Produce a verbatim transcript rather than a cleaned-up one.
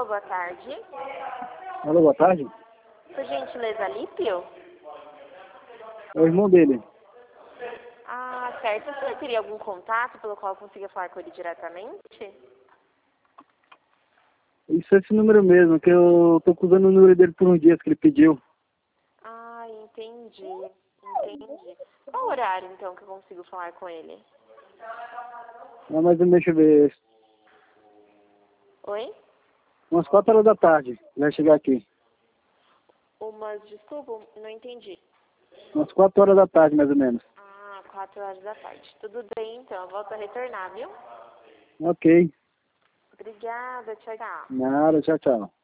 Alô, boa tarde. Alô, boa tarde. Por gentileza, Lípio? É o irmão dele. Ah, certo. Você teria algum contato pelo qual eu consiga falar com ele diretamente? Isso é esse número mesmo, que eu tô usando o número dele por um dia que ele pediu. Ah, entendi. Entendi. Qual horário, então, que eu consigo falar com ele? Não, mas deixa eu ver. Oi? Umas quatro horas da tarde, vai chegar aqui. Umas, desculpa, não entendi. Umas quatro horas da tarde, mais ou menos. Ah, quatro horas da tarde. Tudo bem, então. Eu volto a retornar, viu? Ok. Obrigada, tchau, tchau. Nada, tchau, tchau.